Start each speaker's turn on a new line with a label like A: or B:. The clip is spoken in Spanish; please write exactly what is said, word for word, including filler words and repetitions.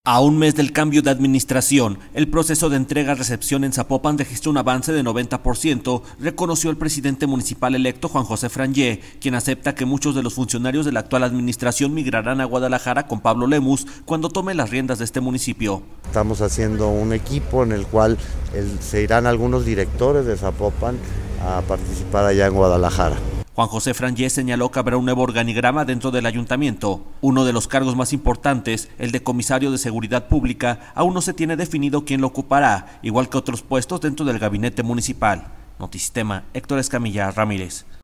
A: A un mes del cambio de administración, el proceso de entrega-recepción en Zapopan registró un avance de noventa por ciento, reconoció el presidente municipal electo Juan José Frangé, quien acepta que muchos de los funcionarios de la actual administración migrarán a Guadalajara con Pablo Lemus cuando tome las riendas de este municipio.
B: Estamos haciendo un equipo en el cual el, se irán algunos directores de Zapopan a participar allá en Guadalajara.
A: Juan José Frangé señaló que habrá un nuevo organigrama dentro del ayuntamiento. Uno de los cargos más importantes, el de comisario de seguridad pública, aún no se tiene definido quién lo ocupará, igual que otros puestos dentro del gabinete municipal. Notisistema, Héctor Escamilla Ramírez.